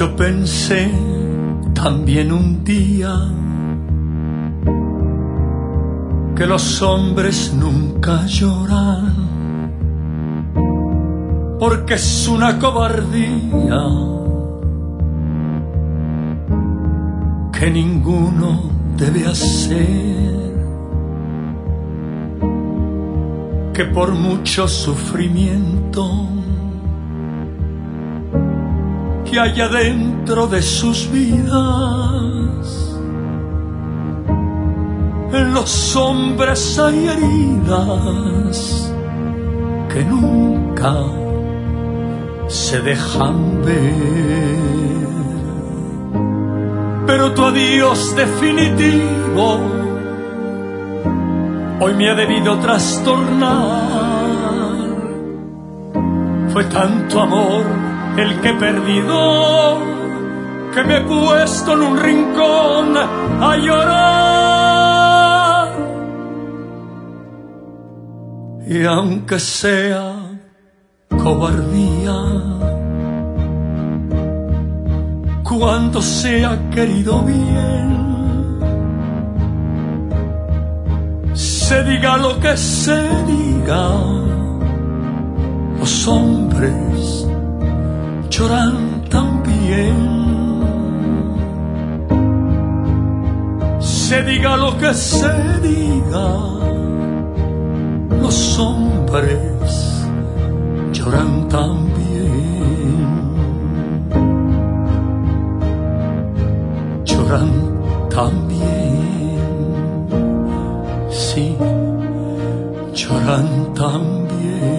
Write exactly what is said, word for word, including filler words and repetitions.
Yo pensé también un día que los hombres nunca lloran, porque es una cobardía que ninguno debe hacer, que por mucho sufrimiento que haya dentro de sus vidas, en los hombres hay heridas que nunca se dejan ver. Pero tu adiós definitivo hoy me ha debido trastornar. Fue tanto amor el que he perdido que me he puesto en un rincón a llorar. Y aunque sea cobardía, cuando se ha querido bien, se diga lo que se diga, los hombres lloran también. Se diga lo que se diga, los hombres lloran también. Lloran también, sí, lloran también.